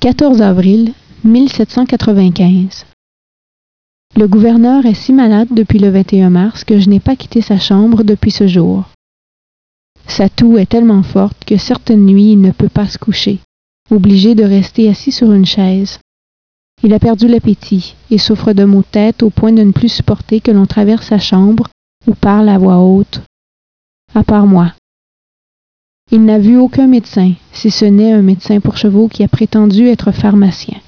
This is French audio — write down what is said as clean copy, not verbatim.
14 avril 1795. Le gouverneur est si malade depuis le 21 mars que je n'ai pas quitté sa chambre depuis ce jour. Sa toux est tellement forte que certaines nuits il ne peut pas se coucher, obligé de rester assis sur une chaise. Il a perdu l'appétit et souffre de maux de tête au point de ne plus supporter que l'on traverse sa chambre ou parle à voix haute, à part moi. Il n'a vu aucun médecin, si ce n'est un médecin pour chevaux qui a prétendu être pharmacien.